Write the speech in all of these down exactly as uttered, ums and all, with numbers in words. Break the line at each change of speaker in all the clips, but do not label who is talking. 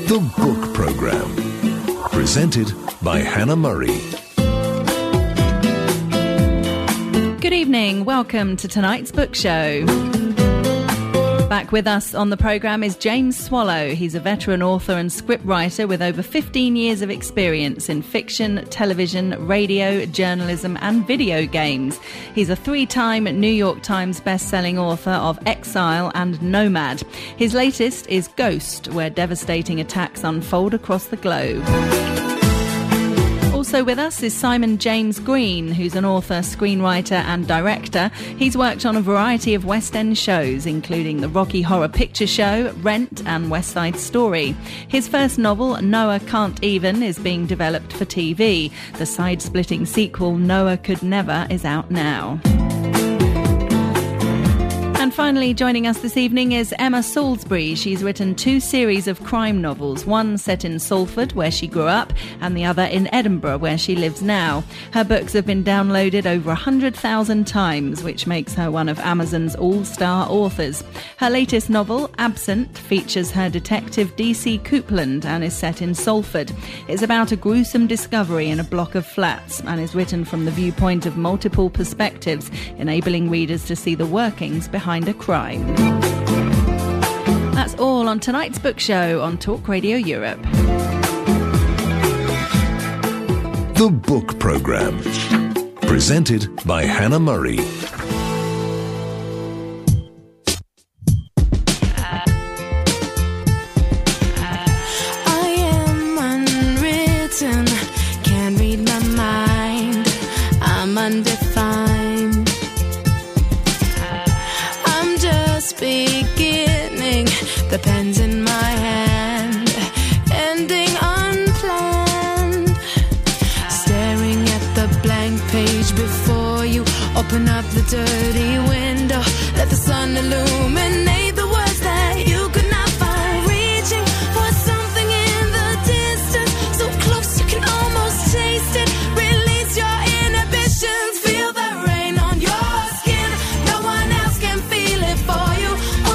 The Book Programme, presented by Hannah Murray.
Good evening, welcome to tonight's book show. Back with us on the programme is James Swallow. He's a veteran author and scriptwriter with over fifteen years of experience in fiction, television, radio, journalism and video games. He's a three-time New York Times best-selling author of Exile and Nomad. His latest is Ghost, where devastating attacks unfold across the globe. Also with us is Simon James Green, who's an author, screenwriter and director. He's worked on a variety of West End shows, including the Rocky Horror Picture Show, Rent and West Side Story. His first novel, Noah Can't Even, is being developed for T V. The side-splitting sequel, Noah Could Never, is out now. And finally, joining us this evening is Emma Salisbury. She's written two series of crime novels, one set in Salford, where she grew up, and the other in Edinburgh, where she lives now. Her books have been downloaded over one hundred thousand times, which makes her one of Amazon's all-star authors. Her latest novel, Absent, features her detective D C Coupland and is set in Salford. It's about a gruesome discovery in a block of flats and is written from the viewpoint of multiple perspectives, enabling readers to see the workings behind a crime. That's all on tonight's book show on Talk Radio Europe.
The Book Programme, presented by Hannah Murray.
I am unwritten, can't read my mind, I'm undefined. Beginning, the pen's in my hand, ending unplanned. Staring at the blank page before you, open up the dirty window, let the sun illuminate the words that you could not find. Reaching for something in the distance, so close you can almost taste it. Release your inhibitions, feel the rain on your skin. No one else can feel it for you.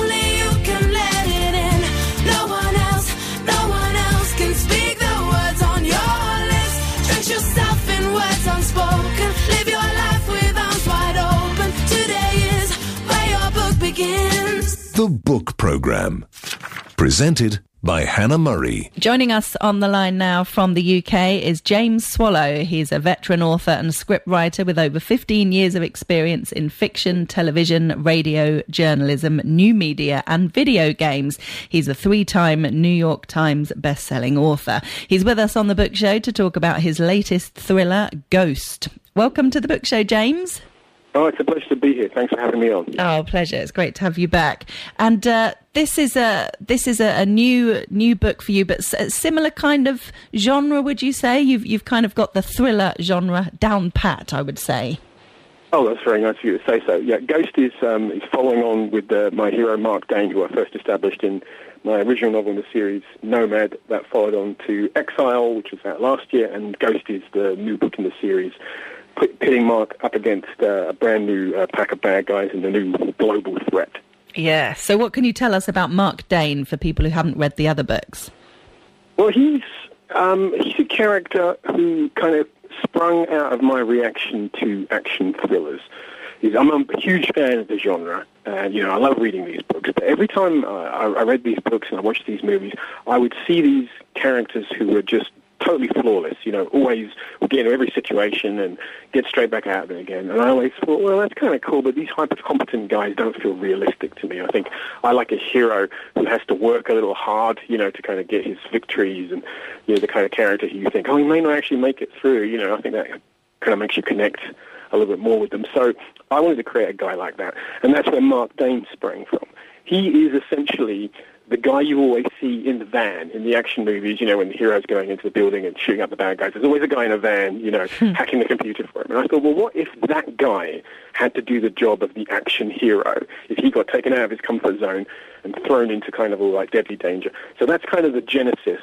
The Book Programme, presented by Hannah Murray.
Joining us on the line now from the U K is James Swallow. He's a veteran author and scriptwriter with over fifteen years of experience in fiction, television, radio, journalism, new media and video games. He's a three-time New York Times best-selling author. He's with us on the book show to talk about his latest thriller, Ghost. Welcome to the book show, James.
Oh, it's a pleasure to be here. Thanks for having me on.
Oh, pleasure. It's great to have you back. And uh, this is a this is a, a new new book for you, but a similar kind of genre, would you say? You've you've kind of got the thriller genre down pat, I would say.
Oh, that's very nice of you to say so. Yeah, Ghost is um, is following on with uh, my hero Mark Dane, who I first established in my original novel in the series, Nomad. That followed on to Exile, which was out last year, and Ghost is the new book in the series, pitting Mark up against uh, a brand new uh, pack of bad guys in the new global threat.
Yeah, so what can you tell us about Mark Dane for people who haven't read the other books?
Well, he's um, he's a character who kind of sprung out of my reaction to action thrillers. He's, I'm a huge fan of the genre, and, you know, I love reading these books, but every time uh, I, I read these books and I watched these movies, I would see these characters who were just totally flawless, you know, always would get into every situation and get straight back out of it again. And I always thought, well, that's kind of cool, but these hyper-competent guys don't feel realistic to me. I think I like a hero who has to work a little hard, you know, to kind of get his victories, and, you know, the kind of character who you think, oh, he may not actually make it through, you know. I think that kind of makes you connect a little bit more with them. So I wanted to create a guy like that, and that's where Mark Dane sprang from. He is essentially the guy you always see in the van in the action movies, you know, when the hero's going into the building and shooting up the bad guys. There's always a guy in a van, you know, hacking the computer for him. And I thought, well, what if that guy had to do the job of the action hero, if he got taken out of his comfort zone and thrown into kind of all, like, deadly danger? So that's kind of the genesis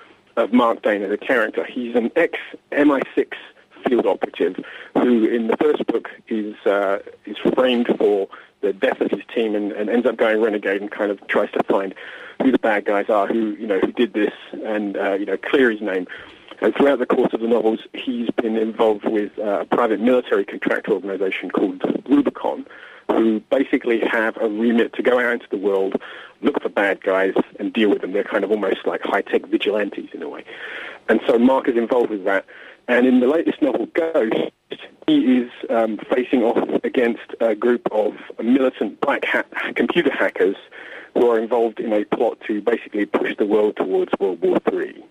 of Mark Dane as a character. He's an ex-M I six field operative who, in the first book, is uh, is framed for the death of his team and, and ends up going renegade and kind of tries to find who the bad guys are, who you know who did this, and uh, you know clear his name. And throughout the course of the novels, he's been involved with uh, a private military contractor organization called Rubicon, who basically have a remit to go out into the world, look for bad guys, and deal with them. They're kind of almost like high-tech vigilantes in a way. And so Mark is involved with that. And in the latest novel, Ghost, he is um, facing off against a group of militant black hat computer hackers who are involved in a plot to basically push the world towards World War Three.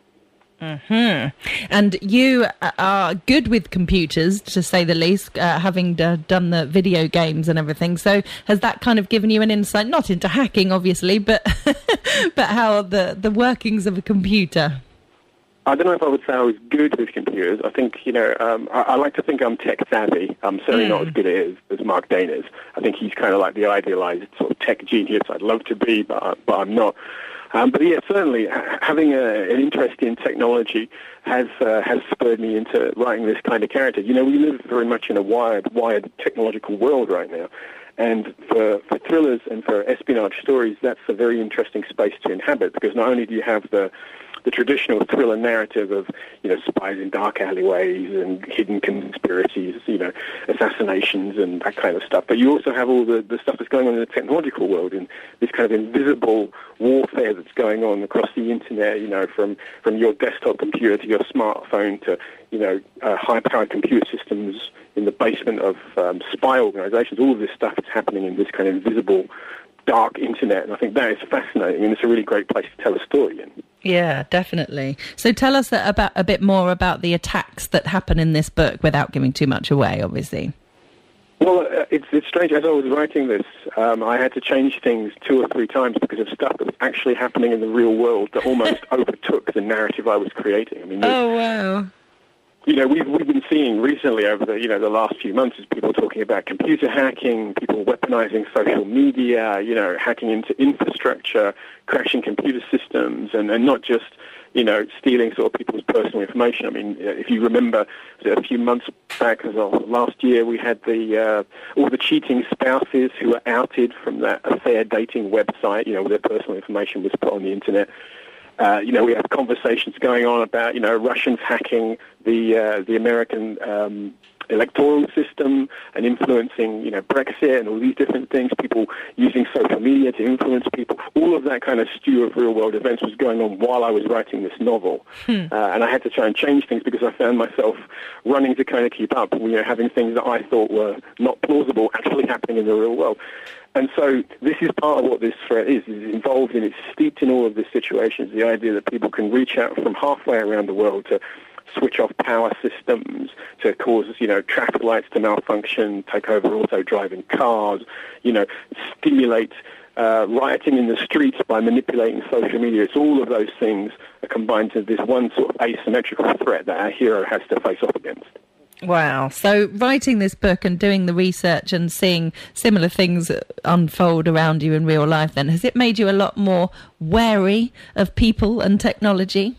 Mm-hmm. And you are good with computers, to say the least, uh, having d- done the video games and everything. So has that kind of given you an insight, not into hacking, obviously, but but how the, the workings of a computer?
I don't know if I would say I was good with computers. I think, you know, um, I, I like to think I'm tech savvy. I'm certainly mm. not as good at it as, as Mark Dane is. I think he's kind of like the idealized sort of tech genius I'd love to be, but, but I'm not. Um, but yeah, certainly ha- having a, an interest in technology has uh, has spurred me into writing this kind of character. You know, we live very much in a wired, wired technological world right now. And for, for thrillers and for espionage stories, that's a very interesting space to inhabit, because not only do you have the the traditional thriller narrative of, you know, spies in dark alleyways and hidden conspiracies, you know, assassinations and that kind of stuff, but you also have all the, the stuff that's going on in the technological world, and this kind of invisible warfare that's going on across the internet, you know, from, from your desktop computer to your smartphone to, you know, uh, high-powered computer systems in the basement of um, spy organizations. All of this stuff is happening in this kind of invisible dark internet, and I think that is fascinating, and it's a really great place to tell a story in.
Yeah, definitely. So tell us about a bit more about the attacks that happen in this book without giving too much away, obviously.
Well, uh, it's it's strange. As I was writing this, um, I had to change things two or three times because of stuff that was actually happening in the real world that almost overtook the narrative I was creating. I mean,
oh wow.
You know, we've we've been seeing recently over the you know the last few months is people talking about computer hacking, people weaponizing social media, you know, hacking into infrastructure, crashing computer systems, and, and not just you know stealing sort of people's personal information. I mean, if you remember, a few months back, as well, last year, we had the uh, all the cheating spouses who were outed from that affair dating website. You know, where their personal information was put on the internet. Uh, you know, we have conversations going on about, you know, Russians hacking the uh, the American um, electoral system and influencing, you know, Brexit and all these different things, people using social media to influence people. All of that kind of stew of real-world events was going on while I was writing this novel. Hmm. Uh, and I had to try and change things because I found myself running to kind of keep up, you know, having things that I thought were not plausible actually happening in the real world. And so this is part of what this threat is. It's involved in, it's steeped in all of these situations, the idea that people can reach out from halfway around the world to switch off power systems, to cause, you know, traffic lights to malfunction, take over auto-driving cars, you know, stimulate uh, rioting in the streets by manipulating social media. It's all of those things are combined into this one sort of asymmetrical threat that our hero has to face off against.
Wow. So writing this book and doing the research and seeing similar things unfold around you in real life, then, has it made you a lot more wary of people and technology?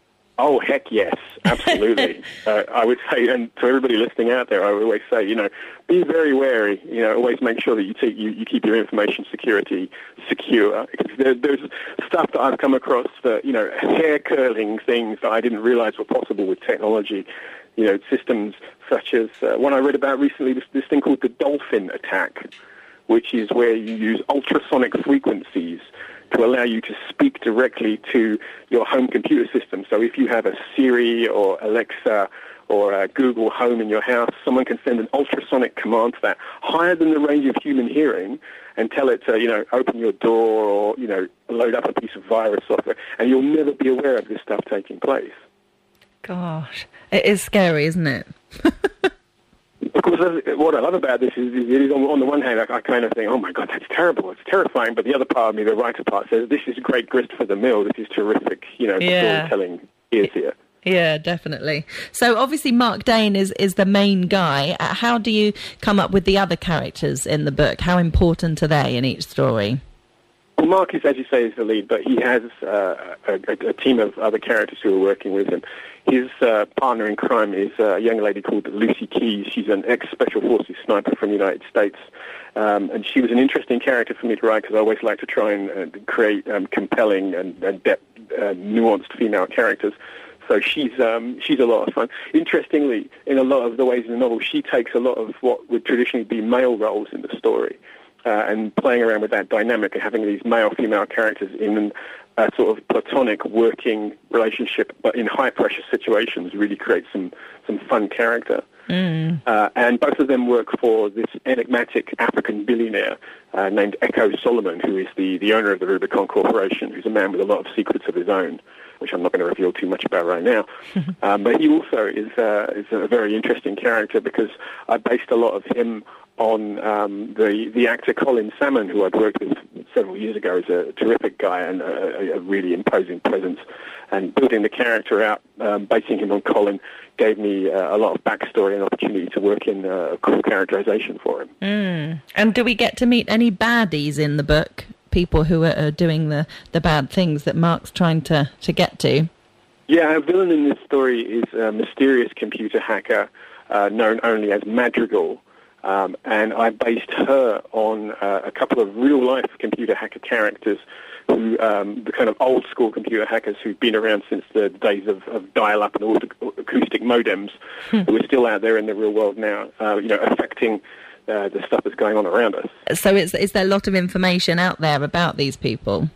Oh, heck yes, absolutely. uh, I would say, and to everybody listening out there, I would always say, you know, be very wary. You know, always make sure that you, take, you, you keep your information security secure. Because there, there's stuff that I've come across that, you know, hair-curling things that I didn't realize were possible with technology. You know, systems such as uh, one I read about recently, this, this thing called the dolphin attack, which is where you use ultrasonic frequencies to allow you to speak directly to your home computer system. So if you have a Siri or Alexa or a Google Home in your house, someone can send an ultrasonic command to that, higher than the range of human hearing, and tell it to, you know, open your door or, you know, load up a piece of virus software, and you'll never be aware of this stuff taking place.
Gosh, it is scary, isn't it?
Of course, what I love about this is, is it is on, on the one hand, I, I kind of think, oh my God, that's terrible, it's terrifying. But the other part of me, the writer part, says, this is great grist for the mill. This is terrific, you know,
yeah.
storytelling is here.
Yeah, definitely. So obviously Mark Dane is, is the main guy. Uh, how do you come up with the other characters in the book? How important are they in each story?
Well, Mark is, as you say, is the lead, but he has uh, a, a team of other characters who are working with him. His uh, partner in crime is a young lady called Lucy Keys. She's an ex-Special Forces sniper from the United States, um, and she was an interesting character for me to write because I always like to try and uh, create um, compelling and, and depth, uh, nuanced female characters. So she's um, she's a lot of fun. Interestingly, in a lot of the ways in the novel, she takes a lot of what would traditionally be male roles in the story, uh, and playing around with that dynamic and having these male-female characters in a sort of platonic working relationship, but in high-pressure situations, really creates some, some fun character. Mm. Uh, and both of them work for this enigmatic African billionaire uh, named Echo Solomon, who is the, the owner of the Rubicon Corporation, who's a man with a lot of secrets of his own, which I'm not going to reveal too much about right now. um, but he also is, uh, is a very interesting character because I based a lot of him on um, the, the actor Colin Salmon, who I'd worked with several years ago, is a terrific guy and a, a really imposing presence. And building the character out, um, basing him on Colin, gave me uh, a lot of backstory and opportunity to work in uh, a cool characterization for him.
Mm. And do we get to meet any baddies in the book? People who are, are doing the, the bad things that Mark's trying to, to get to?
Yeah, our villain in this story is a mysterious computer hacker uh, known only as Madrigal. Um, and I based her on uh, a couple of real-life computer hacker characters, who um, the kind of old-school computer hackers who've been around since the days of, of dial-up and acoustic modems, hmm. who are still out there in the real world now, uh, you know, affecting uh, the stuff that's going on around us.
So is, is there a lot of information out there about these people?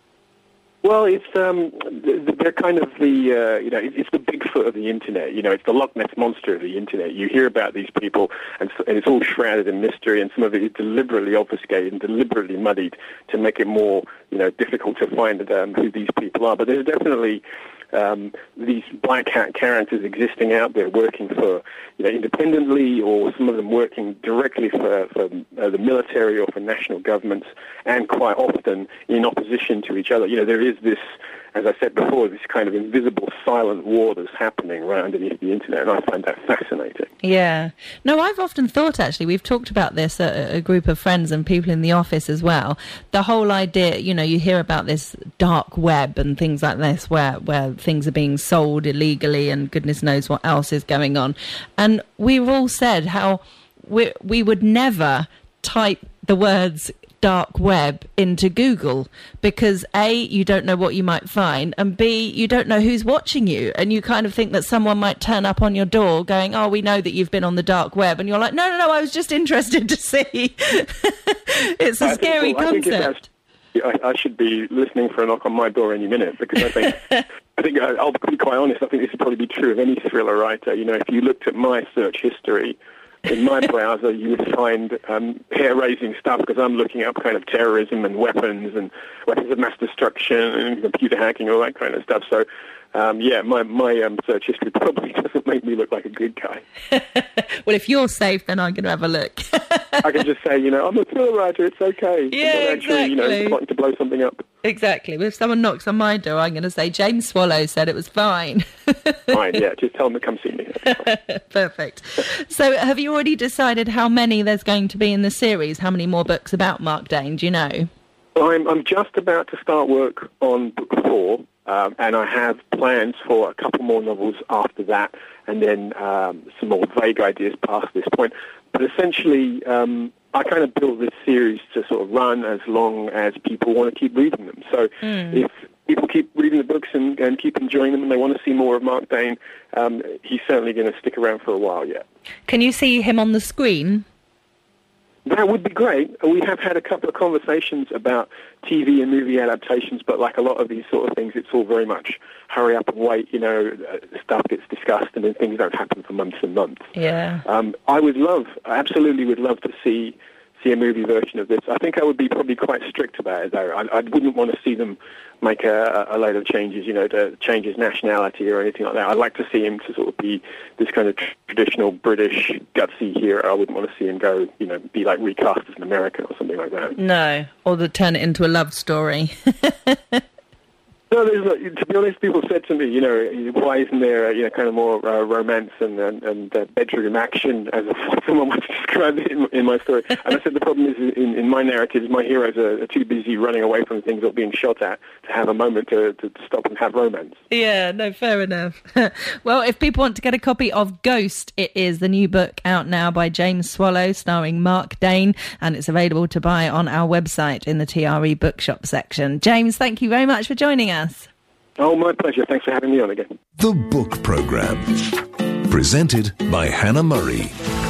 Well, it's um, they're kind of the uh, you know it's the Bigfoot of the internet. You know, it's the Loch Ness monster of the internet. You hear about these people, and, and it's all shrouded in mystery, and some of it is deliberately obfuscated and deliberately muddied to make it more you know difficult to find um, who these people are. But there's definitely um, these black hat characters existing out there, working for you know independently, or some of them working directly for, for uh, the military or for national governments, and quite often in opposition to each other. You know, there is this, as I said before, this kind of invisible silent war that's happening right underneath the internet, and I find that fascinating.
Yeah. No, I've often thought, actually, we've talked about this, a, a group of friends and people in the office as well, the whole idea, you know, you hear about this dark web and things like this where, where things are being sold illegally and goodness knows what else is going on. And we've all said how we, we would never type the words dark web into Google because A, you don't know what you might find, and B, you don't know who's watching you, and you kind of think that someone might turn up on your door going, oh, we know that you've been on the dark web, and you're like, no, no, no, I was just interested to see. It's a
I
scary
think, well,
concept.
I, think I, I should be listening for a knock on my door any minute, because I think, I think I'll be quite honest, I think this would probably be true of any thriller writer. You know, if you looked at my search history, in my browser, you would find um, hair-raising stuff because I'm looking up kind of terrorism and weapons and weapons of mass destruction and computer hacking, all that kind of stuff. So, um, yeah, my, my um, search history probably doesn't make me look like a good guy.
Well, if you're safe, then I'm going to have a look.
I can just say, you know, I'm a thriller writer, it's okay.
Yeah,
I'm not actually,
exactly.
you know, plotting to blow something up.
Exactly. Well, if someone knocks on my door, I'm going to say, James Swallow said it was fine.
Fine, yeah, just tell them to come see me.
Perfect. So have you already decided how many there's going to be in the series? How many more books about Mark Dane, do you know?
I'm, I'm just about to start work on book four, um, and I have plans for a couple more novels after that, and then um, some more vague ideas past this point. But essentially, um, I kind of built this series to sort of run as long as people want to keep reading them. So mm. if people keep reading the books and, and keep enjoying them and they want to see more of Mark Dane, um, he's certainly going to stick around for a while yet.
Can you see him on the screen?
That would be great. We have had a couple of conversations about T V and movie adaptations, but like a lot of these sort of things, it's all very much hurry up and wait, you know, stuff gets discussed and then things don't happen for months and months.
Yeah.
Um, I would love, I absolutely would love to see see a movie version of this. I think I would be probably quite strict about it, though. I, I wouldn't want to see them make a, a load of changes, you know, to change his nationality or anything like that. I'd like to see him to sort of be this kind of traditional British gutsy hero. I wouldn't want to see him go, you know, be like recast as an American or something like that.
No, or to turn it into a love story.
No, No, there's not. To be honest, people said to me, you know, why isn't there, you know, kind of more uh, romance and and, and uh, bedroom action, as someone once described it in, in my story. And I said the problem is, in, in my narratives, my heroes are, are too busy running away from things or being shot at to have a moment to, to, to stop and have romance.
Yeah, no, fair enough. Well, if people want to get a copy of Ghost, it is the new book out now by James Swallow, starring Mark Dane, and it's available to buy on our website in the T R E bookshop section. James, thank you very much for joining us.
Oh, my pleasure. Thanks for having me on again.
The Book Programme. Presented by Hannah Murray.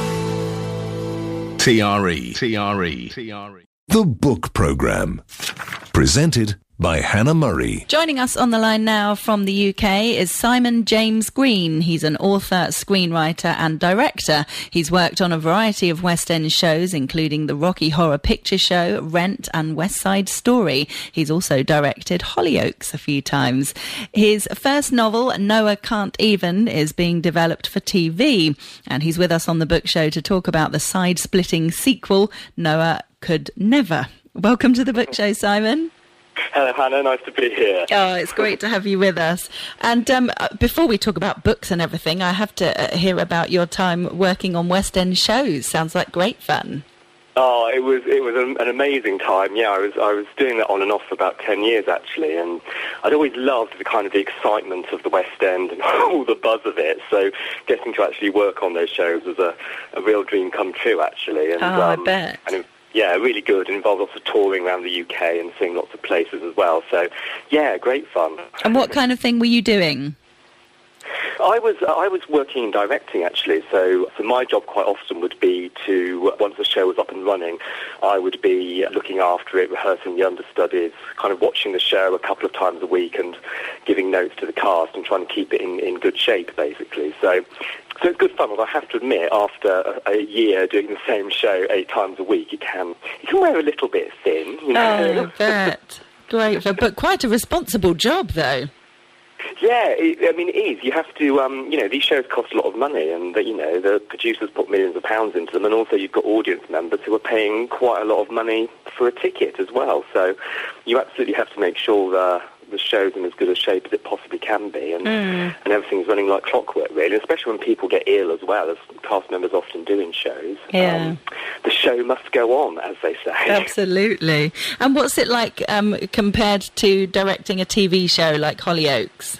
T R E. T R E. T R E. The Book Programme. Presented by Hannah Murray.
Joining us on the line now from the U K is Simon James Green. He's an author, screenwriter and director. He's worked on a variety of West End shows, including the Rocky Horror Picture Show, Rent and West Side Story. He's also directed Hollyoaks a few times. His first novel, Noah Can't Even, is being developed for T V. And he's with us on the book show to talk about the side-splitting sequel, Noah Could Never. Welcome to the book show, Simon.
Hello, Hannah. Nice to be here.
Oh, it's great to have you with us. And um, before we talk about books and everything, I have to uh, hear about your time working on West End shows. Sounds like great fun.
Oh, it was it was an, an amazing time. Yeah, I was I was doing that on and off for about ten years actually, and I'd always loved the kind of the excitement of the West End and all the buzz of it. So getting to actually work on those shows was a, a real dream come true actually. And,
oh,
um,
I bet.
And it, Yeah, really good. It involved lots of touring around the U K and seeing lots of places as well. So, yeah, great fun.
And what kind of thing were you doing?
I was I was working in directing actually. So, so my job quite often would be to, once the show was up and running, I would be looking after it, rehearsing the understudies, kind of watching the show a couple of times a week and giving notes to the cast and trying to keep it in, in good shape, basically. So. So it's good fun, although I have to admit, after a, a year doing the same show eight times a week, it can it can wear a little bit thin, you know.
Oh, I bet. Great, but quite a responsible job, though.
Yeah, it, I mean, it is. You have to, um, you know, these shows cost a lot of money, and, you know, the producers put millions of pounds into them, and also you've got audience members who are paying quite a lot of money for a ticket as well. So you absolutely have to make sure the the show's in as good a shape as it possibly can be, and mm. and everything's running like clockwork, really, especially when people get ill as well, as cast members often do in shows.
Yeah.
Um, the show must go on, as they say.
Absolutely. And what's it like um, compared to directing a T V show like Hollyoaks?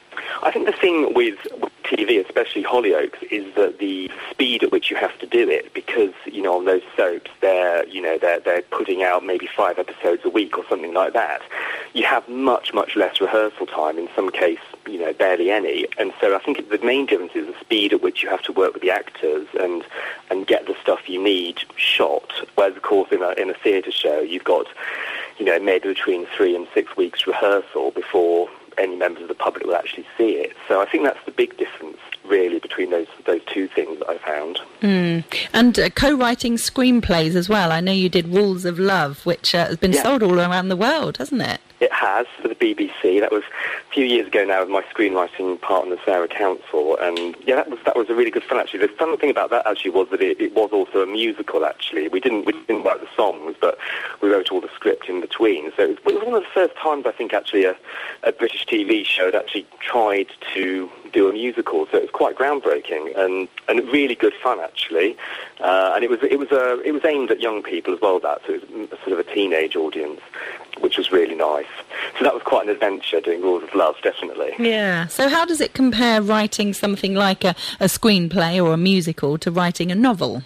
I think the thing with T V, especially Hollyoaks, is that the speed at which you have to do it, because, you know, on those soaps, they're, you know, they're, they're putting out maybe five episodes a week or something like that. You have much, much less rehearsal time, in some case, you know, barely any. And so I think the main difference is the speed at which you have to work with the actors and and get the stuff you need shot. Whereas, of course, in a, in a theatre show, you've got, you know, maybe between three and six weeks rehearsal before any members of the public will actually see it. So I think that's the big difference, really, between those those two things that I found.
Mm. And uh, co-writing screenplays as well. I know you did Rules of Love, which uh, has been yeah. sold all around the world, hasn't it?
It has, for the B B C. That was a few years ago now with my screenwriting partner, Sarah Council, and yeah, that was that was a really good fun, actually. The fun thing about that, actually, was that it, it was also a musical, actually. We didn't we didn't write the songs, but we wrote all the script in between. So it was, it was one of the first times, I think, actually, a, a British T V show had actually tried to do a musical, so it was quite groundbreaking and, and really good fun, actually. Uh, and it was it was a it was aimed at young people as well, that so it was a, sort of a teenage audience, which was really nice. So that was quite an adventure, doing Rules of Love, definitely.
Yeah. So how does it compare writing something like a, a screenplay or a musical to writing a novel?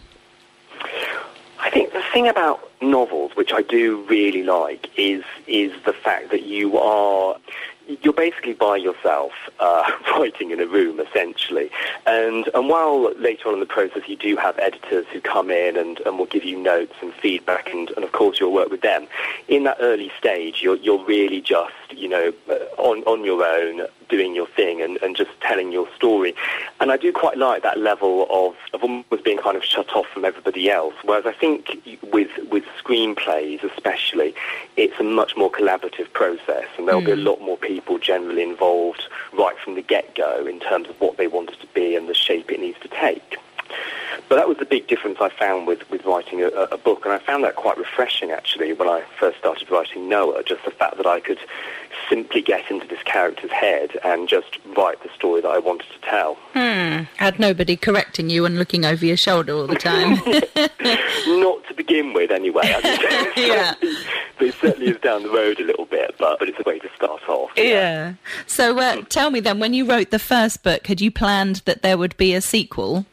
I think the thing about novels, which I do really like, is is the fact that you are... You're basically by yourself, uh, writing in a room, essentially. And and while later on in the process you do have editors who come in and, and will give you notes and feedback, and, and of course you'll work with them, in that early stage you're you're really just, you know, on, on your own, doing your thing and, and just telling your story. And I do quite like that level of, of almost being kind of shut off from everybody else. Whereas I think with with screenplays especially, it's a much more collaborative process, and there'll mm. be a lot more people people generally involved right from the get-go in terms of what they want it to be and the shape it needs to take. But that was the big difference I found with, with writing a, a book, and I found that quite refreshing, actually, when I first started writing Noah, just the fact that I could simply get into this character's head and just write the story that I wanted to tell.
Hmm. Had nobody correcting you and looking over your shoulder all the time.
Not to begin with, anyway. I think
yeah.
But it certainly is down the road a little bit, but, but it's a way to start off.
Yeah. yeah. So uh, mm. tell me then, when you wrote the first book, had you planned that there would be a sequel?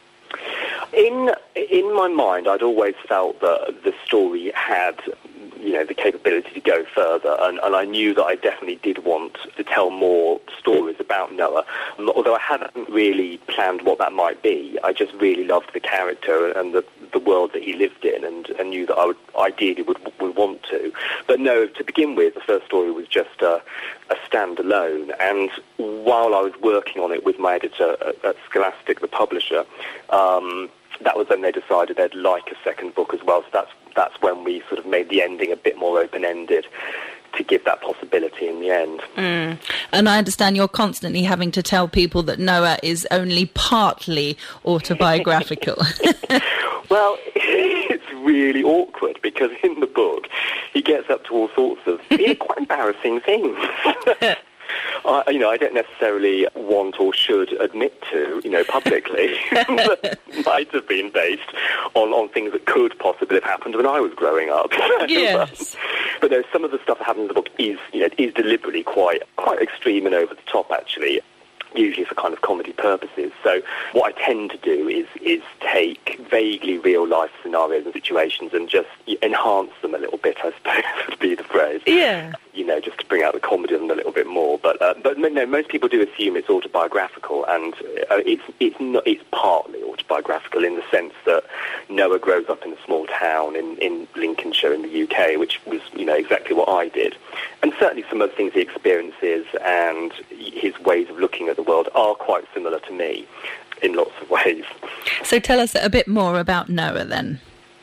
In in my mind, I'd always felt that the story had, you know, the capability to go further, and, and I knew that I definitely did want to tell more stories about Noah. Although I hadn't really planned what that might be, I just really loved the character and the the world that he lived in, and, and knew that I would ideally would would want to. But no, to begin with, the first story was just a, a standalone. And while I was working on it with my editor at, at Scholastic, the publisher, um, that was when they decided they'd like a second book as well. So that's that's when we sort of made the ending a bit more open-ended to give that possibility in the end.
Mm. And I understand you're constantly having to tell people that Noah is only partly autobiographical.
Well, it's really awkward because in the book he gets up to all sorts of really quite embarrassing things. I, you know, I don't necessarily want or should admit to, you know, publicly, that might have been based on, on things that could possibly have happened when I was growing up.
Yes.
But no, some of the stuff that happens in the book is, you know, is deliberately quite quite extreme and over the top, actually, usually for kind of comedy purposes. So what I tend to do is is take vaguely real-life scenarios and situations and just enhance them a little bit, I suppose would be the phrase.
Yeah.
You know, just to bring out the comedy of them a little bit more. But uh, but no, most people do assume it's autobiographical, and uh, it's it's not, it's partly autobiographical in the sense that Noah grows up in a small town in, in Lincolnshire in the U K, which was, you know, exactly what I did. And certainly some of the things he experiences and his ways of looking at the world are quite similar to me in lots of ways.
So tell us a bit more about Noah then.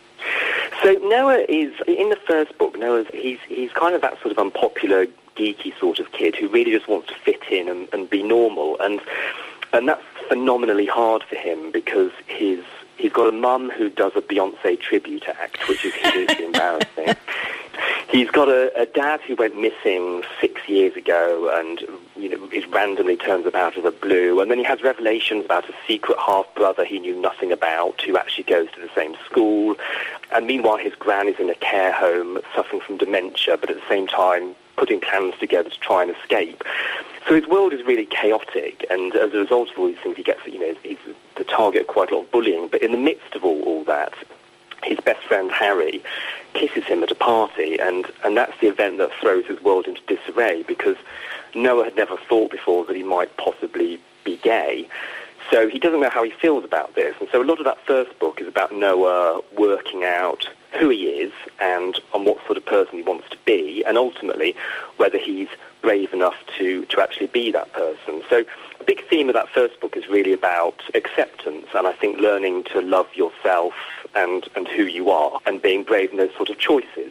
So Noah is, in the first book, Noah's, he's, he's kind of that sort of unpopular, geeky sort of kid who really just wants to fit in and, and be normal. And and that's phenomenally hard for him because his he's got a mum who does a Beyonce tribute act, which is hugely embarrassing. He's got a, a dad who went missing six years ago and, you know, is randomly turns up out of the blue. And then he has revelations about a secret half-brother he knew nothing about who actually goes to the same school. And meanwhile, his gran is in a care home suffering from dementia, but at the same time putting plans together to try and escape. So his world is really chaotic, and as a result of all these things, he gets, you know, he's the target of quite a lot of bullying. But in the midst of all, all that, his best friend Harry kisses him at a party, and, and that's the event that throws his world into disarray, because Noah had never thought before that he might possibly be gay. So he doesn't know how he feels about this. And so a lot of that first book is about Noah working out who he is and on what sort of person he wants to be, and ultimately whether he's brave enough to, to actually be that person. So a big theme of that first book is really about acceptance, and I think learning to love yourself and, and who you are, and being brave in those sort of choices.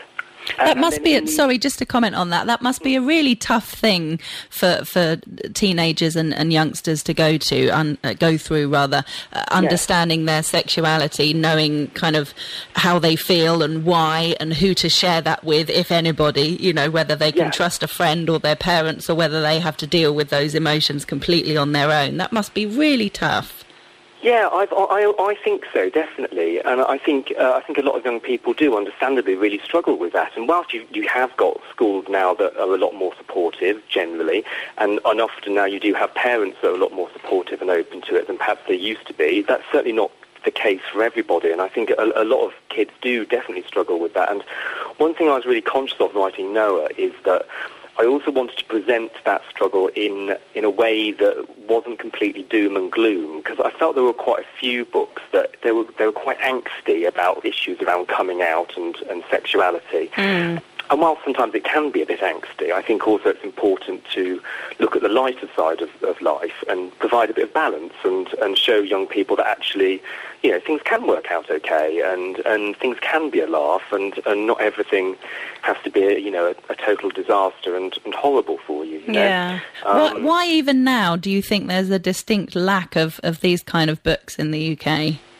That must be, sorry, just to comment on that, that must be a really tough thing for for teenagers and, and youngsters to go to, un, uh, go through rather, uh, understanding their sexuality, knowing kind of how they feel and why and who to share that with, if anybody, you know, whether they can yeah. trust a friend or their parents, or whether they have to deal with those emotions completely on their own. That must be really tough.
Yeah, I've, I, I think so, definitely, and I think uh, I think a lot of young people do, understandably, really struggle with that. And whilst you, you have got schools now that are a lot more supportive, generally, and, and often now you do have parents that are a lot more supportive and open to it than perhaps they used to be, that's certainly not the case for everybody, and I think a, a lot of kids do definitely struggle with that. And one thing I was really conscious of writing Noah is that I also wanted to present that struggle in in a way that wasn't completely doom and gloom, because I felt there were quite a few books that they were they were quite angsty about issues around coming out and, and sexuality. Mm. And while sometimes it can be a bit angsty, I think also it's important to look at the lighter side of, of life and provide a bit of balance and, and show young people that actually, you know, things can work out okay, and, and things can be a laugh, and, and not everything has to be, you know, a, a total disaster and, and horrible for you. you
yeah.
know? Um,
why, why even now do you think there's a distinct lack of, of these kind of books in the U K?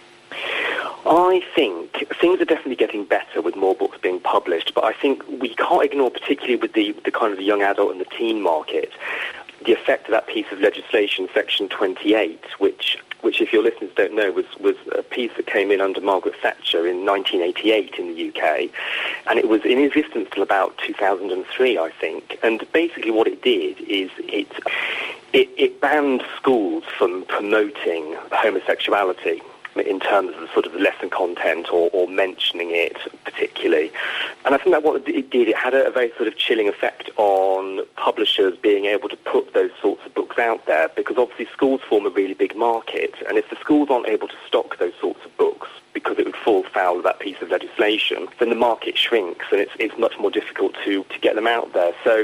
I think things are definitely getting better with more books being published, but I think we can't ignore, particularly with the, the kind of the young adult and the teen market, the effect of that piece of legislation, Section twenty-eight, which, which if your listeners don't know, was, was a piece that came in under Margaret Thatcher in nineteen eighty-eight in the U K, and it was in existence till about two thousand three, I think. And basically what it did is it, it, it banned schools from promoting homosexuality in terms of the sort of the lesson content or, or mentioning it particularly. And I think that what it did, it had a, a very sort of chilling effect on publishers being able to put those sorts of books out there, because obviously schools form a really big market, and if the schools aren't able to stock those sorts of books because it would fall foul of that piece of legislation, then the market shrinks and it's, it's much more difficult to, to get them out there. So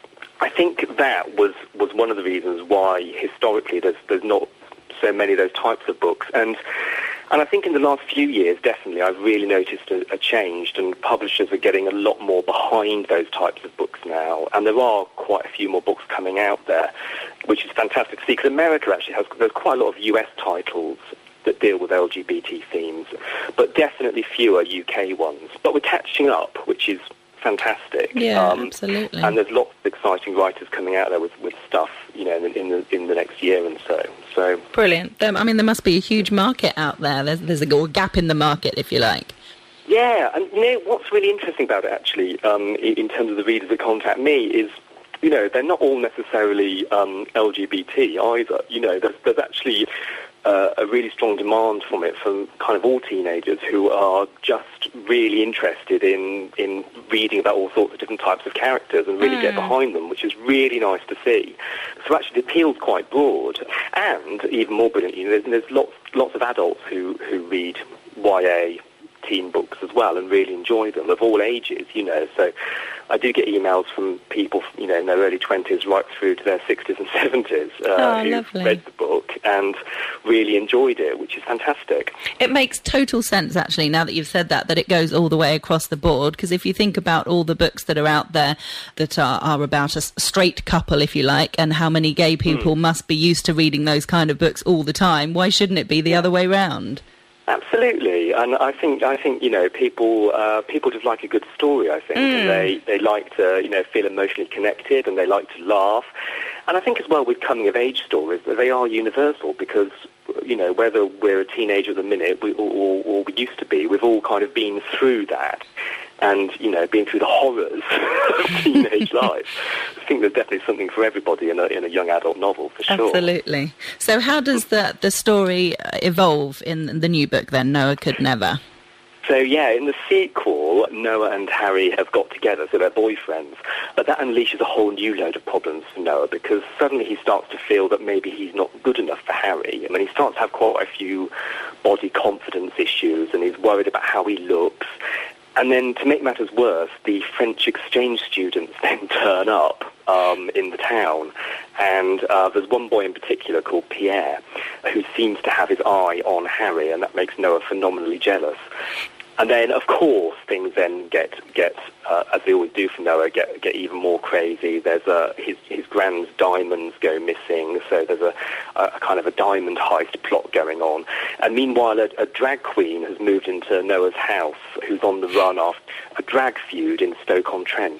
I think that was, was one of the reasons why historically there's, there's not so many of those types of books. And and I think in the last few years, definitely, I've really noticed a, a change, and publishers are getting a lot more behind those types of books now. And there are quite a few more books coming out there, which is fantastic to see, because America actually has, there's quite a lot of U S titles that deal with L G B T themes, but definitely fewer U K ones. But we're catching up, which is fantastic.
Yeah, um, absolutely.
And there's lots of exciting writers coming out there with, with stuff, you know, in the, in the in the next year and so. So
brilliant. Um, I mean, there must be a huge market out there. There's there's a gap in the market, if you like.
Yeah, and you know what's really interesting about it, actually, um, in terms of the readers that contact me, is, you know, they're not all necessarily um, L G B T either. You know, there's, there's actually uh, a really strong demand from it from kind of all teenagers who are just really interested in, in reading about all sorts of different types of characters and really mm. get behind them, which is really nice to see. So actually the appeal's quite broad. And even more brilliant, you know, there's, there's lots, lots of adults who, who read Y A teen books as well and really enjoy them, of all ages, you know. So I do get emails from people, you know, in their early twenties right through to their sixties and seventies uh,
oh,
who've
lovely.
read the book and really enjoyed it, which is fantastic.
It makes total sense, actually, now that you've said that, that it goes all the way across the board, because if you think about all the books that are out there that are, are about a straight couple, if you like, and how many gay people mm. must be used to reading those kind of books all the time, why shouldn't it be the yeah. other way round?
Absolutely, and I think I think you know people uh, people just like a good story. I think, mm. and they they like to you know feel emotionally connected, and they like to laugh. And I think as well with coming of age stories, that they are universal, because you know whether we're a teenager at the minute we, or, or, or we used to be, we've all kind of been through that. And, you know, being through the horrors of teenage life. I think there's definitely something for everybody in a, in a young adult novel, for sure.
Absolutely. So how does the, the story evolve in the new book, then, Noah Could Never?
So, yeah, in the sequel, Noah and Harry have got together, so they're boyfriends. But that unleashes a whole new load of problems for Noah, because suddenly he starts to feel that maybe he's not good enough for Harry. I mean, he starts to have quite a few body confidence issues, and he's worried about how he looks. And then, to make matters worse, the French exchange students then turn up um, in the town. And uh, there's one boy in particular called Pierre, who seems to have his eye on Harry, and that makes Noah phenomenally jealous. And then, of course, things then get, get uh, as they always do for Noah, get get even more crazy. There's a, his, his grand's diamonds go missing, so there's a, a kind of a diamond heist plot going on. And meanwhile, a, a drag queen has moved into Noah's house, who's on the run after a drag feud in Stoke-on-Trent.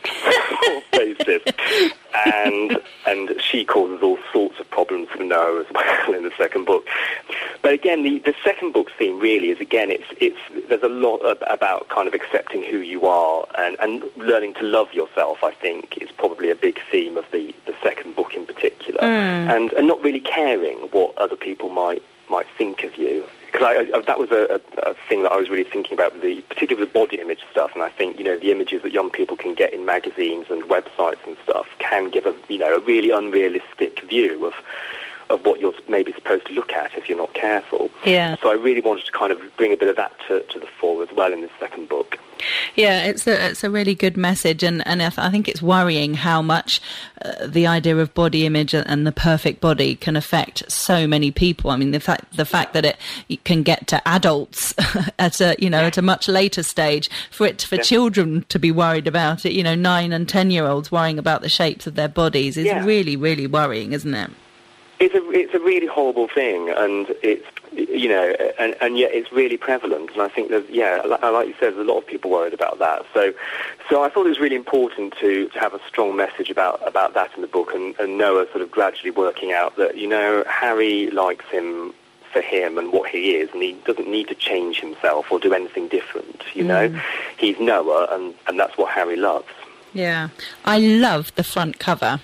and and she causes all sorts of problems for Noah as well in the second book. But again, the, the second book's theme really is, again, it's it's there's a lot of, about kind of accepting who you are and, and learning to love yourself, I think, is probably a big theme of the, the second book in particular. Mm. And, and not really caring what other people might might think of you. Because I, I, that was a, a, a thing that I was really thinking about, the particularly the body image stuff. And I think, you know, the images that young people can get in magazines and websites and stuff can give a, you know, a really unrealistic view of of what you're maybe supposed to look at if you're not careful.
Yeah.
So I really wanted to kind of bring a bit of that to, to the fore as well in this second book.
Yeah, it's a, it's a really good message, and, and I think it's worrying how much uh, the idea of body image and the perfect body can affect so many people. I mean, the fact the fact that it, it can get to adults at a you know at a much later stage, for it for yeah. children to be worried about it, you know, nine and ten year olds worrying about the shapes of their bodies is yeah. really really worrying, isn't it?
it's a it's a really horrible thing, and it's you know, and, and yet it's really prevalent. And I think that yeah, like you said, there's a lot of people worried about that. So, so I thought it was really important to, to have a strong message about about that in the book, and, and Noah sort of gradually working out that you know Harry likes him for him and what he is, and he doesn't need to change himself or do anything different. You mm. know, he's Noah, and and that's what Harry loves.
Yeah, I love the front cover.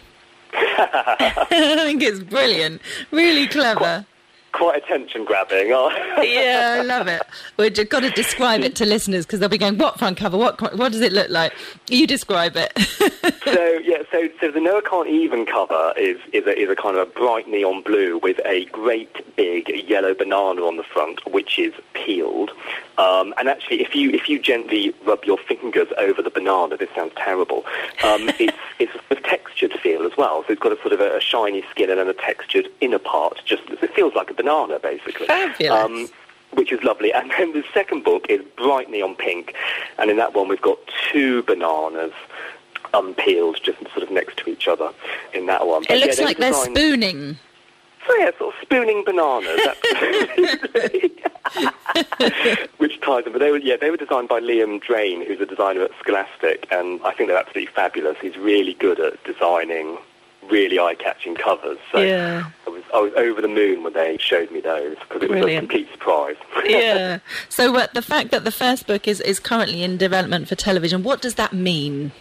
I think it's brilliant, really clever.
Quite attention-grabbing. Oh.
Yeah, I love it. We've got to describe it to listeners because they'll be going, what front cover? What what does it look like? You describe it.
so, yeah, so so the Noah Can't Even cover is, is, a, is a kind of a bright neon blue with a great big yellow banana on the front, which is peeled. Um, and actually, if you if you gently rub your fingers over the banana, this sounds terrible, um, it's, it's a sort of textured feel as well. So it's got a sort of a, a shiny skin and then a textured inner part. Just it feels like a banana, basically.
Fabulous.
Um, which is lovely. And then the second book is bright neon pink, and in that one we've got two bananas unpeeled, just sort of next to each other in that one. But
it looks
yeah,
like they're spooning.
So yeah, sort of spooning bananas, absolutely. Which ties them. But they were, yeah, they were designed by Liam Drain, who's a designer at Scholastic, and I think they're absolutely fabulous. He's really good at designing really eye-catching covers. So
yeah.
I was, I was over the moon when they showed me those, because it was Brilliant. a complete surprise.
Yeah. So uh, the fact that the first book is, is currently in development for television, what does that mean?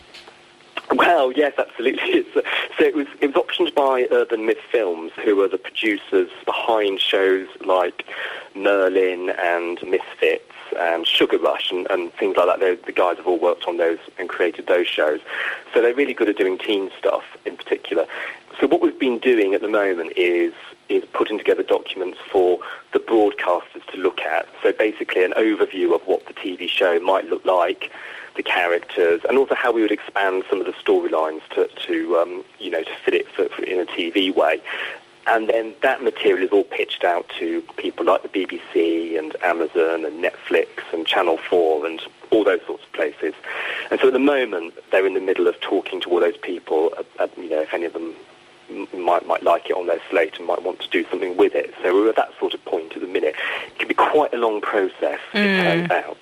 Well, yes, absolutely. It's, uh, so it was it was optioned by Urban Myth Films, who are the producers behind shows like Merlin and Misfits and Sugar Rush and, and things like that. They're, the guys have all worked on those and created those shows. So they're really good at doing teen stuff in particular. So what we've been doing at the moment is is putting together documents for the broadcasters to look at. So basically an overview of what the T V show might look like, the characters, and also how we would expand some of the storylines to, to um, you know, to fit it for, for in a T V way. And then that material is all pitched out to people like the B B C and Amazon and Netflix and Channel four and all those sorts of places. And so at the moment, they're in the middle of talking to all those people, uh, uh, you know, if any of them might might like it on their slate and might want to do something with it. So we're at that sort of point at the minute. It can be quite a long process, mm. it turns out.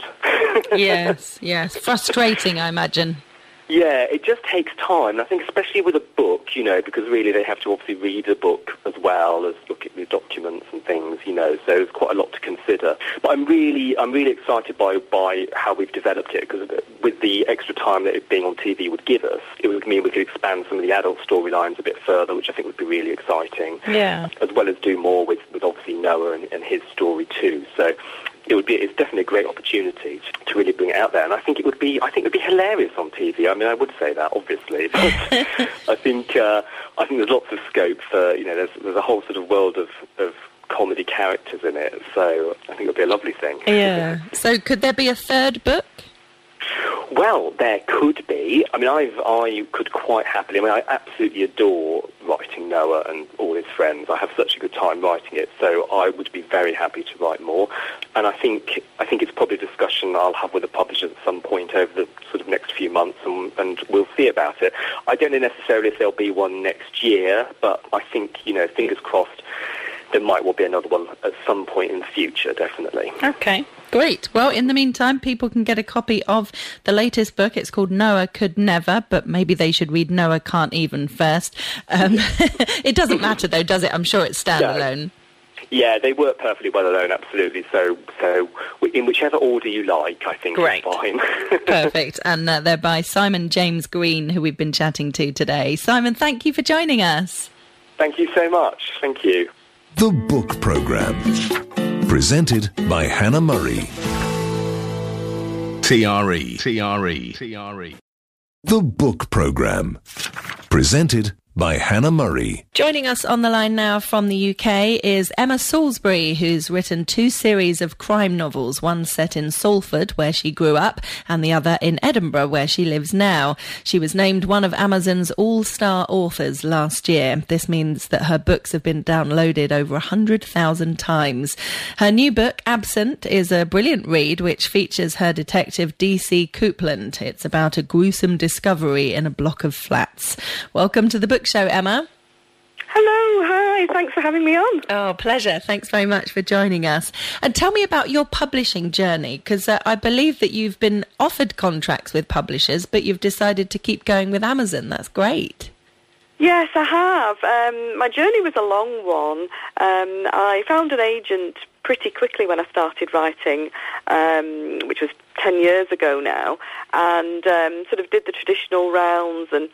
Yes, yes. Frustrating, I imagine.
Yeah, it just takes time. I think especially with a book, you know, because really they have to obviously read a book as well as look at the documents and things, you know, so there's quite a lot to consider. But I'm really, I'm really excited by, by how we've developed it, because with the extra time that it being on T V would give us, it would mean we could expand some of the adult storylines a bit further, which I think would be really exciting.
Yeah.
As well as do more with, with obviously Noah and, and his story too. So it would be, it's definitely a great opportunity to, to really bring it out there, and I think it would be, I think it would be hilarious on T V. I mean, I would say that obviously, but I think, uh, I think there's lots of scope for, you know, there's there's a whole sort of world of, of comedy characters in it, so I think it would be a lovely thing.
Yeah. So could there be a third book?
Well, there could be. I mean, I've, I could quite happily, I mean, I absolutely adore writing Noah and all his friends. I have such a good time writing it, so I would be very happy to write more. And I think I think it's probably a discussion I'll have with the publishers at some point over the sort of next few months, and, and we'll see about it. I don't know necessarily if there'll be one next year, but I think, you know, fingers crossed, there might well be another one at some point in the future, definitely.
Okay, great. Well, in the meantime, people can get a copy of the latest book. It's called Noah Could Never, but maybe they should read Noah Can't Even first. Um, it doesn't matter, though, does it? I'm sure it's standalone.
No. Yeah, they work perfectly well alone, absolutely. So so in whichever order you like, I think
Great.
It's fine.
Perfect. And uh, they're by Simon James Green, who we've been chatting to today. Simon, thank you for joining us.
Thank you so much. Thank you.
The Book Programme, presented by Hannah Murray. T R E. T R E. T R E. The Book Programme, presented by Hannah Murray.
Joining us on the line now from the U K is Emma Salisbury, who's written two series of crime novels, one set in Salford, where she grew up, and the other in Edinburgh, where she lives now. She was named one of Amazon's all-star authors last year. This means that her books have been downloaded over one hundred thousand times. Her new book, Absent, is a brilliant read, which features her detective D C Coupland. It's about a gruesome discovery in a block of flats. Welcome to the book show, Emma.
Hello, hi, thanks for having me on.
Oh, pleasure. Thanks very much for joining us. And tell me about your publishing journey, because uh, I believe that you've been offered contracts with publishers, but you've decided to keep going with Amazon. That's great.
Yes, I have. Um, my journey was a long one. Um, I found an agent pretty quickly when I started writing, um, which was ten years ago now, and um, sort of did the traditional rounds, and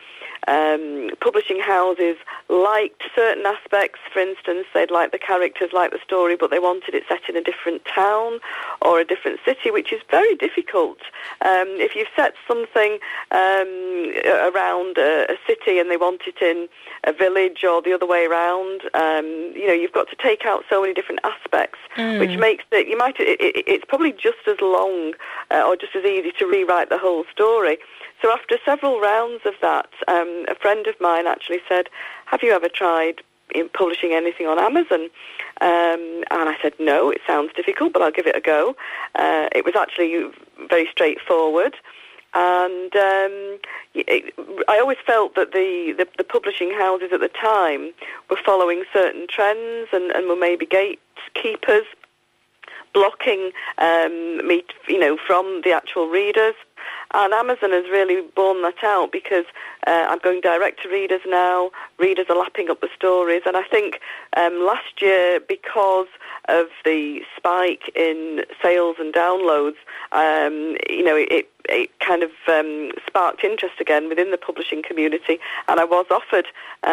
um, publishing houses liked certain aspects. For instance, they'd like the characters, like the story, but they wanted it set in a different town or a different city, which is very difficult. Um, if you've set something um, around a, a city and they want it in a village or the other way around, um, you know, you've got to take out so many different aspects, mm. which makes it, you might, it, it, it's probably just as long uh, or just as easy to rewrite the whole story. So after several rounds of that, um, a friend of mine actually said, have you ever tried in publishing anything on Amazon? Um, and I said, no, it sounds difficult, but I'll give it a go. Uh, it was actually very straightforward. And um, it, I always felt that the, the, the publishing houses at the time were following certain trends and, and were maybe gatekeepers, blocking um, me, you know, from the actual readers. And Amazon has really borne that out, because uh, I'm going direct to readers now. Readers are lapping up the stories. And I think um, last year, because of the spike in sales and downloads, um, you know, it, it kind of um, sparked interest again within the publishing community. And I was offered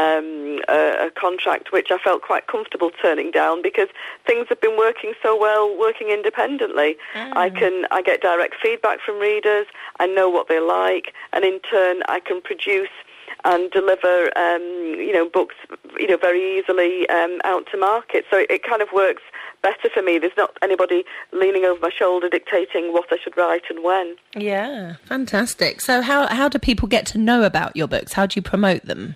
um, a, a contract which I felt quite comfortable turning down, because things have been working so well working independently. Mm. I can I get direct feedback from readers. I know what they like, and in turn I can produce and deliver, um, you know, books, you know, very easily um, out to market. So it, it kind of works better for me. There's not anybody leaning over my shoulder dictating what I should write and when.
Yeah, fantastic. So how how do people get to know about your books? How do you promote them?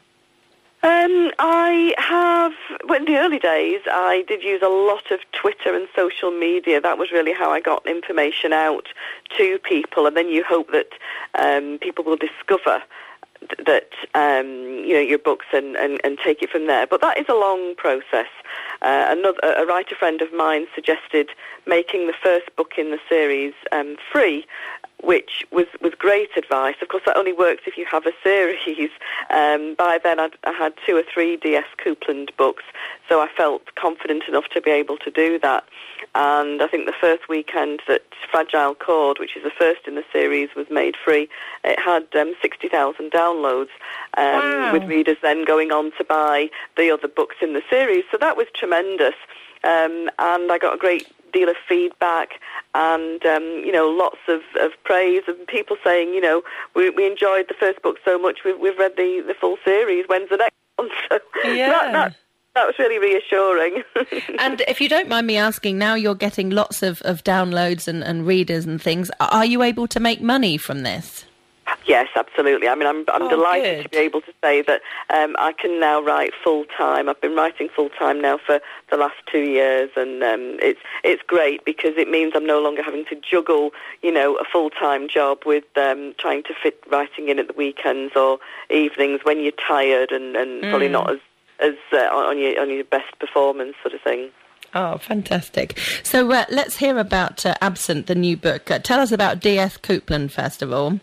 Um, I have, well, in the early days, I did use a lot of Twitter and social media. That was really how I got information out to people, and then you hope that um, people will discover th- that, um, you know, your books and, and, and take it from there. But that is a long process. Uh, another, a writer friend of mine suggested making the first book in the series um, free, which was, was great advice. Of course, that only works if you have a series. Um, by then, I'd, I had two or three D S Coupland books, so I felt confident enough to be able to do that. And I think the first weekend that Fragile Chord, which is the first in the series, was made free, it had um, sixty thousand downloads, um, wow. with readers then going on to buy the other books in the series. So that was tremendous. Um, and I got a great deal of feedback and, um, you know, lots of, of praise and people saying, you know, we, we enjoyed the first book so much, we've, we've read the, the full series, when's the next one? So
yeah.
that, that, that was really reassuring.
And if you don't mind me asking, now you're getting lots of, of downloads and, and readers and things, are you able to make money from this?
Yes, absolutely. I mean, I'm I'm
oh,
delighted
good.
to be able to say that um, I can now write full time. I've been writing full time now for the last two years, and um, it's it's great because it means I'm no longer having to juggle, you know, a full time job with um, trying to fit writing in at the weekends or evenings when you're tired and, and mm. probably not as as uh, on your on your best performance sort of thing.
Oh, fantastic. So uh, let's hear about uh, Absent, the new book. Uh, tell us about D S Coupland, first of all.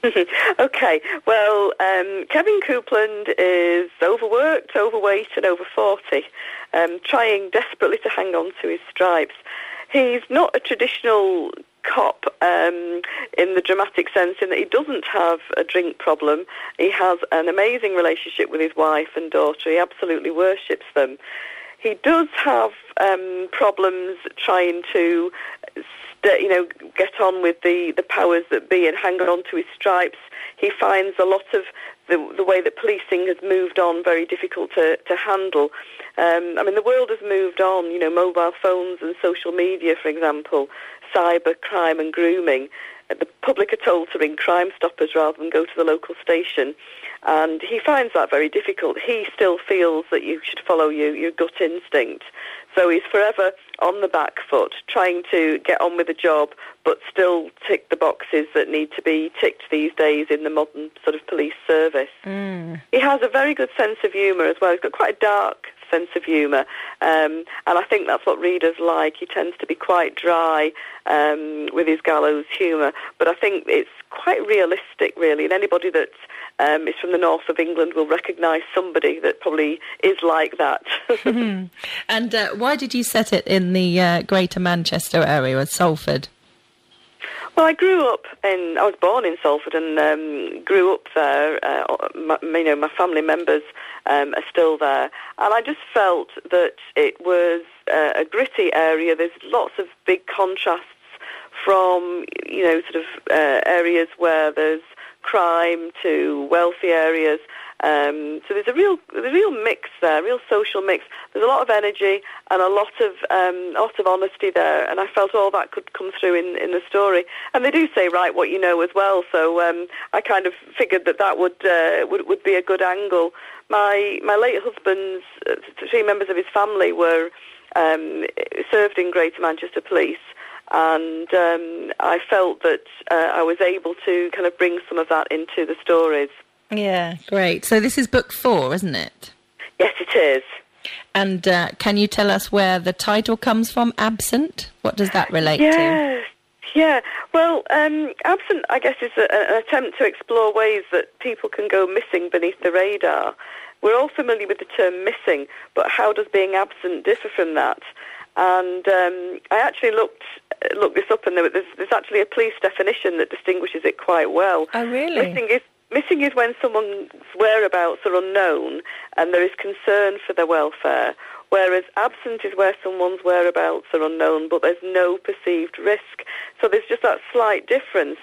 Okay, well, um, Kevin Coupland is overworked, overweight and over forty, um, trying desperately to hang on to his stripes. He's not a traditional cop um, in the dramatic sense in that he doesn't have a drink problem. He has an amazing relationship with his wife and daughter. He absolutely worships them. He does have um, problems trying to you know, get on with the, the powers that be and hang on to his stripes. He finds a lot of the, the way that policing has moved on very difficult to, to handle. Um, I mean, the world has moved on, you know, mobile phones and social media, for example, cyber crime and grooming. The public are told to ring Crime Stoppers rather than go to the local station. And he finds that very difficult. He still feels that you should follow your, your gut instinct. So he's forever on the back foot, trying to get on with the job, but still tick the boxes that need to be ticked these days in the modern sort of police service.
Mm.
He has a very good sense of humour as well. He's got quite a dark sense of humour, um, and I think that's what readers like. He tends to be quite dry um, with his gallows humour, but I think it's quite realistic, really, and anybody that um, is from the north of England will recognise somebody that probably is like that.
Mm-hmm. And uh, why did you set it in the uh, Greater Manchester area of Salford?
Well, I grew up in, I was born in Salford and um, grew up there. Uh, my, you know, my family members um, are still there. And I just felt that it was uh, a gritty area. There's lots of big contrasts from, you know, sort of uh, areas where there's crime to wealthy areas. Um, so there's a real, there's a real mix there, a real social mix. There's a lot of energy and a lot of, um, a lot of honesty there, and I felt all that could come through in, in the story. And they do say write what you know as well, so um, I kind of figured that that would, uh, would would be a good angle. My my late husband's uh, three members of his family were um, served in Greater Manchester Police. And um, I felt that uh, I was able to kind of bring some of that into the stories.
Yeah, great. So this is book four, isn't it?
Yes, it is.
And uh, can you tell us where the title comes from, Absent? What does that relate
yes.
to?
Yeah, well, um, Absent, I guess, is a, an attempt to explore ways that people can go missing beneath the radar. We're all familiar with the term missing, but how does being absent differ from that? And um, I actually looked looked this up, and there, there's, there's actually a police definition that distinguishes it quite well.
Oh, really?
Missing is, missing is when someone's whereabouts are unknown and there is concern for their welfare, whereas absent is where someone's whereabouts are unknown but there's no perceived risk. So there's just that slight difference.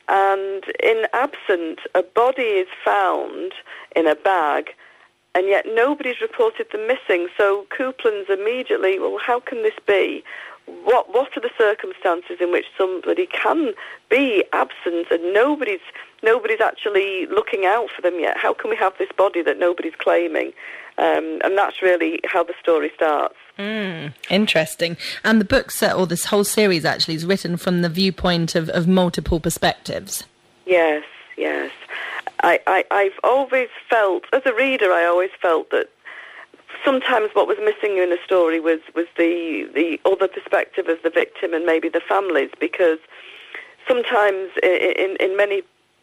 And in Absent, a body is found in a bag, and yet nobody's reported them missing. So Coupland's immediately, well, how can this be? What what are the circumstances in which somebody can be absent and nobody's nobody's actually looking out for them yet? How can we have this body that nobody's claiming? Um, and that's really how the story starts.
Mm, interesting. And the books, uh, or this whole series actually, is written from the viewpoint of, of multiple perspectives.
Yes, yes. I, I, I've always felt, as a reader, I always felt that sometimes what was missing in a story was, was the, the other perspective as the victim and maybe the families, because sometimes in, in, in many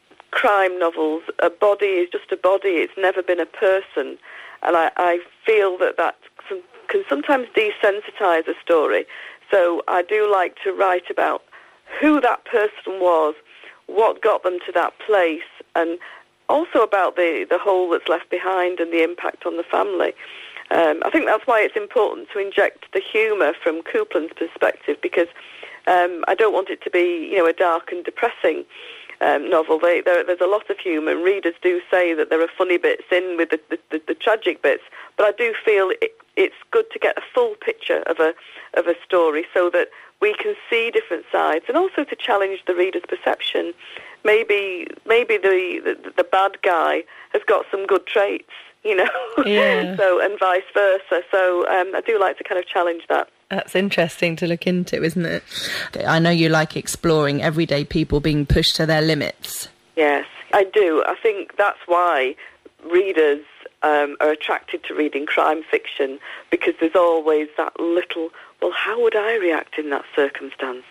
crime novels, a body is just a body. It's never been a person. And I, I feel that that can sometimes desensitize a story. So I do like to write about who that person was, what got them to that place, and also about the, the hole that's left behind and the impact on the family. Um, I think that's why it's important to inject the humour from Coupland's perspective, because um, I don't want it to be, you know, a dark and depressing um, novel. They, there, there's a lot of humour, and readers do say that there are funny bits in with the, the, the, the tragic bits, but I do feel it, it's good to get a full picture of a of a story so that we can see different sides, and also to challenge the reader's perception. Maybe maybe the, the, the bad guy has got some good traits, you know,
yeah.
so and vice versa. So um, I do like to kind of challenge that.
That's interesting to look into, isn't it? I know you like exploring everyday people being pushed to their limits.
Yes, I do. I think that's why readers um, are attracted to reading crime fiction, because there's always that little, well, how would I react in that circumstance?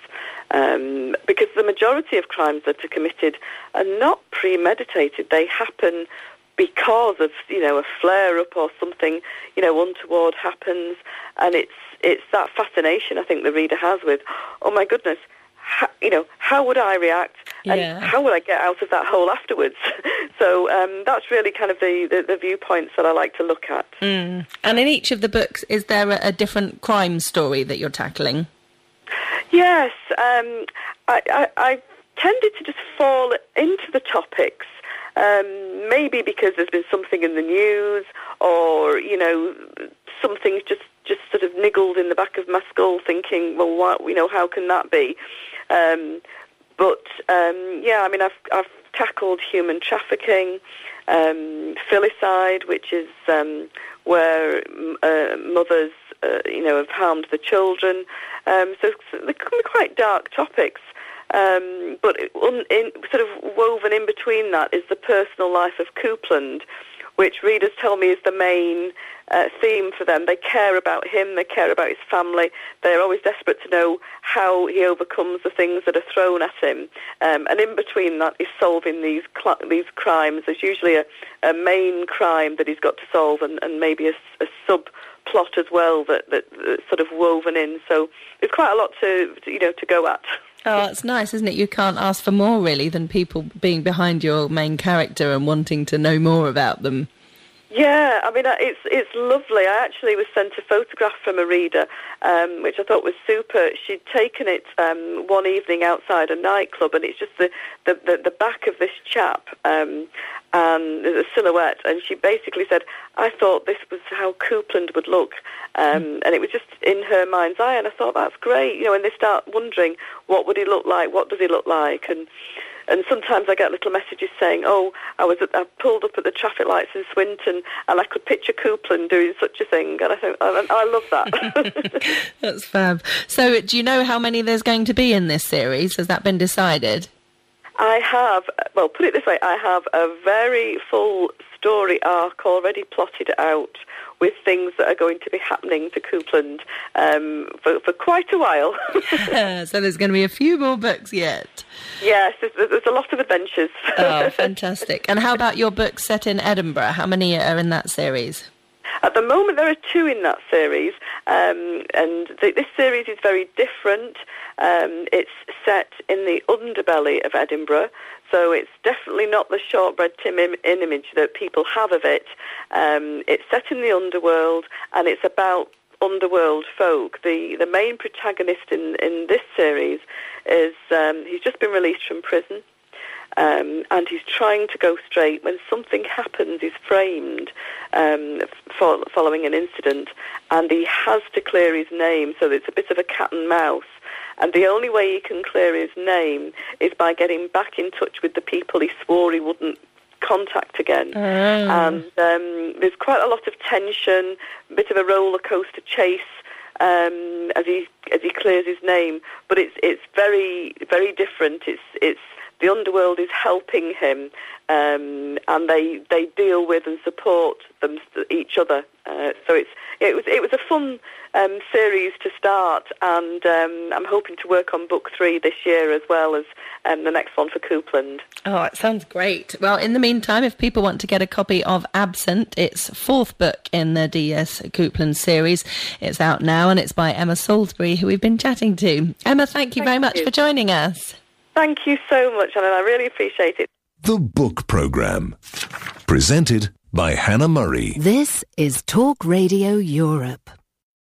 Um, because the majority of crimes that are committed are not premeditated. They happen because of, you know, a flare-up or something, you know, untoward happens, and it's it's that fascination I think the reader has with, oh my goodness, how, you know, how would I react, and
yeah.
how would I get out of that hole afterwards? So um, that's really kind of the, the, the viewpoints that I like to look at.
Mm. And in each of the books, is there a, a different crime story that you're tackling?
Yes, um, I, I, I tended to just fall into the topics, um, maybe because there's been something in the news, or, you know, something's just, just sort of niggled in the back of my skull thinking, well, what, you know, how can that be? Um, but, um, yeah, I mean, I've, I've tackled human trafficking, um, filicide, which is um, where uh, mothers, uh, you know, have harmed the children. Um, so, so they can be quite dark topics. Um, but in, in, sort of woven in between that is the personal life of Coupland, which readers tell me is the main uh, theme for them. They care about him, they care about his family, they're always desperate to know how he overcomes the things that are thrown at him. Um, and in between that is solving these cl- these crimes. There's usually a, a main crime that he's got to solve, and, and maybe a, a subplot as well that, that, that's sort of woven in. So there's quite a lot to, you know, to go at.
Oh, it's nice, isn't it? You can't ask for more, really, than people being behind your main character and wanting to know more about them.
Yeah, I mean, it's it's lovely. I actually was sent a photograph from a reader, um, which I thought was super. She'd taken it um, one evening outside a nightclub, and it's just the, the, the, the back of this chap, um, and there's a silhouette, and she basically said, I thought this was how Coupland would look, um, and it was just in her mind's eye, and I thought, that's great, you know, and they start wondering, what would he look like, what does he look like, and And sometimes I get little messages saying, oh, I was at, I pulled up at the traffic lights in Swinton and I could picture Coupland doing such a thing. And I think, I, I love that.
That's fab. So do you know how many there's going to be in this series? Has that been decided?
I have, well, put it this way, I have a very full story arc already plotted out with things that are going to be happening to Coupland um, for, for quite a while.
So there's going to be a few more books yet.
Yes, there's, there's a lot of adventures.
Oh, fantastic. And how about your books set in Edinburgh? How many are in that series?
At the moment, there are two in that series, um, and th- this series is very different. Um, it's set in the underbelly of Edinburgh, so it's definitely not the shortbread Tim im- image that people have of it. Um, it's set in the underworld, and it's about underworld folk. The the main protagonist in, in this series is, um, he's just been released from prison. Um, and he's trying to go straight when something happens. He's framed um, for, following an incident, and he has to clear his name, so it's a bit of a cat and mouse. And the only way he can clear his name is by getting back in touch with the people he swore he wouldn't contact again. Oh. And um, there's quite a lot of tension, a bit of a roller coaster chase um, as he as he clears his name. But it's it's very very different. It's it's the underworld is helping him, um, and they they deal with and support them each other. Uh, so it's it was it was a fun um, series to start, and um, I'm hoping to work on book three this year as well as um, the next one for Coupland.
Oh, it sounds great. Well, in the meantime, if people want to get a copy of Absent, it's fourth book in the D S Coupland series. It's out now, and it's by Emma Salisbury, who we've been chatting to. Emma, thank you
thank
very much
you.
for joining us.
Thank you so much, Alan. I really appreciate it.
The Book Programme. Presented by Hannah Murray.
This is Talk Radio Europe.